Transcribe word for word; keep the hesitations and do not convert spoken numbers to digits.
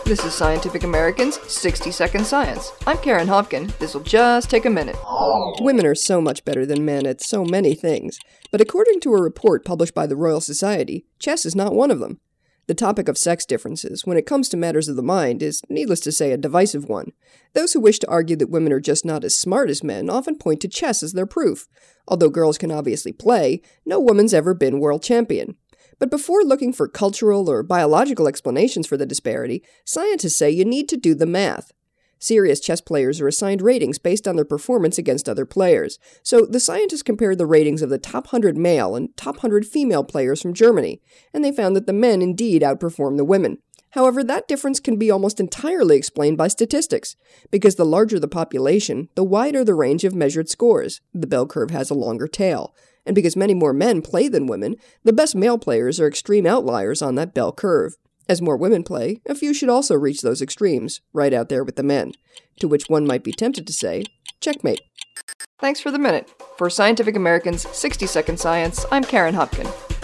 This is Scientific American's sixty second Science. I'm Karen Hopkin. This'll just take a minute. Women are so much better than men at so many things, but according to a report published by the Royal Society, chess is not one of them. The topic of sex differences, when it comes to matters of the mind, is, needless to say, a divisive one. Those who wish to argue that women are just not as smart as men often point to chess as their proof. Although girls can obviously play, no woman's ever been world champion. But before looking for cultural or biological explanations for the disparity, scientists say you need to do the math. Serious chess players are assigned ratings based on their performance against other players. So the scientists compared the ratings of the top one hundred male and top one hundred female players from Germany, and they found that the men indeed outperformed the women. However, that difference can be almost entirely explained by statistics, because the larger the population, the wider the range of measured scores. The bell curve has a longer tail. And because many more men play than women, the best male players are extreme outliers on that bell curve. As more women play, a few should also reach those extremes, right out there with the men. To which one might be tempted to say, checkmate. Thanks for the minute. For Scientific American's sixty second Science, I'm Karen Hopkin.